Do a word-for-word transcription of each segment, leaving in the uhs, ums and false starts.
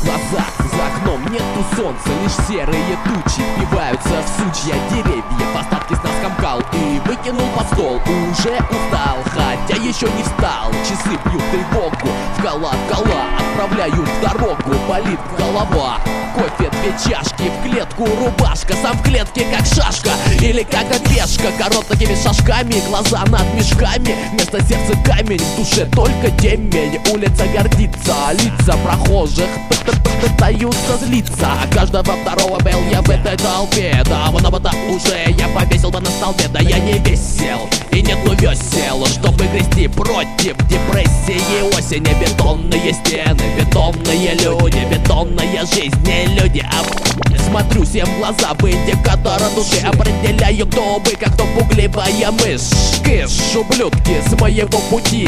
глаза. За окном нету солнца, лишь серые тучи впиваются в сучья деревьев. Остатки сна скомкал и выкинул под стол. Уже устал, хотя еще не встал. Часы бьют тревогу, вкала, вкала. Отправляют в дорогу, болит голова. Кофе, две чашки, в клетку рубашка. Сам в клетке как шашка или как пешка. Короткими шажками, глаза над мешками. Вместо сердца камень, в душе только темень. Улица гордится, лица прохожих пытаются злиться. Каждого второго был я в этой толпе. Давно-то уже я повесил бы на столбе. Да я не весел и нету весел, чтобы грести против депрессии осени. Бетонные стены, бетонные люди, бетонная жизнь, не люди, а смотрю всем в глаза в индикатора души. Определяю, кто вы, как кто пугливая мышь. Кыш, ублюдки с моего пути.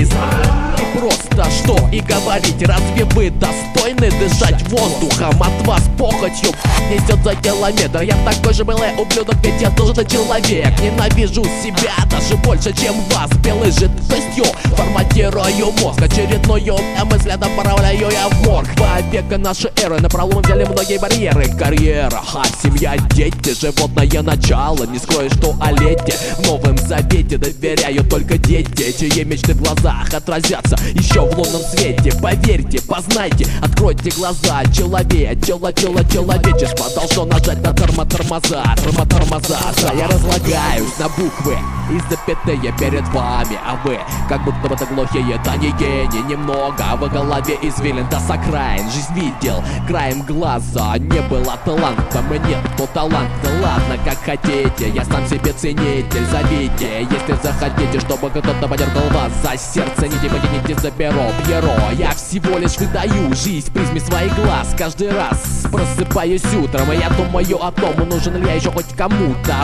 И просто что и говорить, разве вы достойны дышать воздухом? От вас похотью несет за километр. Я такой же белый ублюдок, ведь я тоже человек. Ненавижу себя даже больше, чем вас. Белой жидкостью форматирую мозг. Очередную мысль направляю я в морг. Два века нашей эры на пролом взяли многие барьеры. Карьера, а семья, дети, животное начало. Не скроешь в туалете, в Новом Завете доверяю только дети, чьи мечты в глазах отразятся еще в лунном свете. Поверьте, познайте, откройте глаза. Человек, чело, чело, человечество должно нажать на термотормоза, термотормоза. Я разлагаюсь на буквы и запятые перед вами, а вы как будто бы глухие, да не гений немного. В голове извилин до окраин. Жизнь видел краем глаза, не было таланта, мне то талант. Ладно, как хотите, я сам себе ценитель. Зовите, если захотите, чтобы кто-то подергал вас за сердце. Не потяните за перо, Пьеро. Я всего лишь выдаю жизнь в призме своих глаз. Каждый раз просыпаюсь утром, и я думаю о том, нужен ли я еще хоть кому-то.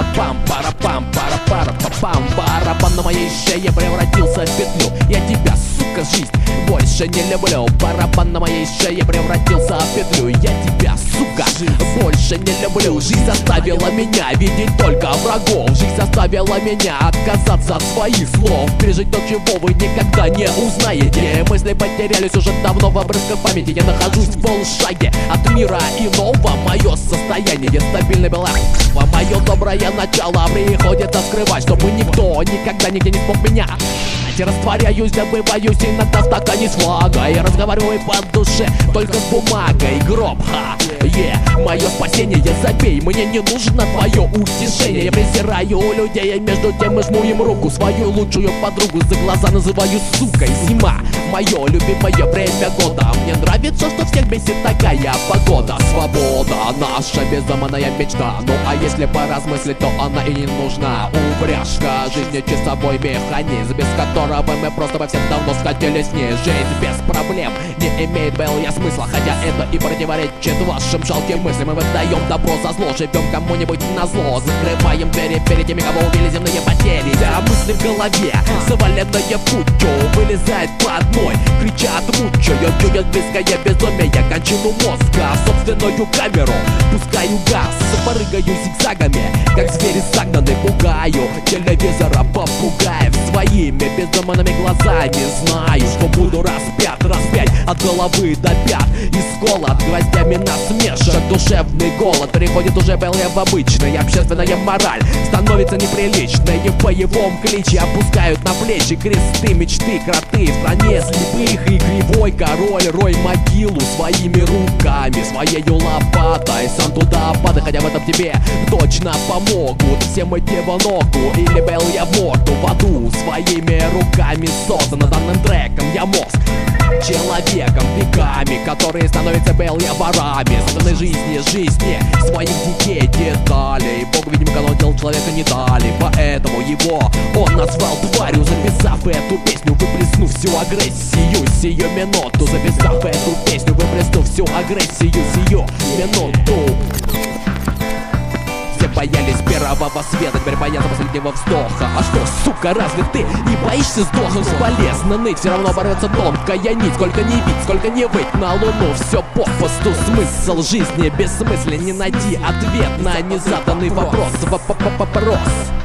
Пам-пара-пам-пара-пара-пам-пам. Барабан на моей шее превратился в петлю. Я тебя, сука, жизнь больше не люблю. Барабан на моей шее превратился в петлю. Я тебя, сука, больше не люблю. Жизнь заставила меня видеть только врагов. Жизнь заставила меня отказаться от своих слов. Пережить то, чего вы никогда не узнаете. Мысли потерялись уже давно в обрывках памяти. Я нахожусь в полшаге от мира иного. Мое состояние стабильно было. Мое доброе начало приходится скрывать, чтобы никто никогда нигде не смог меня. Растворяюсь, забываюсь иногда в стакане с влагой. Я разговариваю по душе только с бумагой. Гроб, ха, е, yeah. Мое спасение, забей, мне не нужно твое утешение. Я презираю людей, между тем и жму им руку. Свою лучшую подругу за глаза называю сукой. Зима, мое любимое время года. Мне нравится, что всех бесит такая погода. Свобода, наша безумная мечта. Ну а если поразмыслить, то она и не нужна. Упряжка жизни, часовой механизм, без которого мы просто во всем давно скатились вниз. Жизнь без проблем не имеет белого смысла, хотя это и противоречит вашим жалким мыслям. Мы выдаем добро за зло, живем кому-нибудь на зло. Закрываем двери перед теми, кого убили земные потери. Вся мысли в голове, заваленная путью, вылезает по одной, кричат мучаю. Чует близкое безумие, кончину мозга, собственную камеру пускаю газ, прыгаю зигзагами, как звери загнаны. Пугаю телевизора попугаев своими безумными глазами. Знаю, что буду распят, распять от головы до пят. И сколот гвоздями насмешек. Душевный голод переходит уже в обычный. Общественная мораль становится неприличной. И в боевом кличе опускают на плечи кресты, мечты, кроты. В стране слепых и кривой король рой могилу своими руками, своею лопатой. Сам туда падай, хотя в этом тебе точно помогут. Всем идти в ногу или бел я в морду в аду. Своими руками создано данным треком я мозг человеком веками, которые становятся белые ворами собственной жизни, жизни своих детей, деталей. Бог, видимо, канон делал человека не дали, поэтому его он назвал тварью. Записав эту песню, выплеснув всю агрессию сию минуту. Записав эту песню, выплеснув всю агрессию сию минуту. Все боялись первого света, теперь боятся последнего вздоха. А что, сука, разве ты не боишься сдохнуть? Бесполезно ныть, все равно борется тонкая нить. Сколько не бить, сколько не выть на луну, все попусту. Смысл жизни бессмыслен, не найти ответ на незаданный вопрос. Вопрос.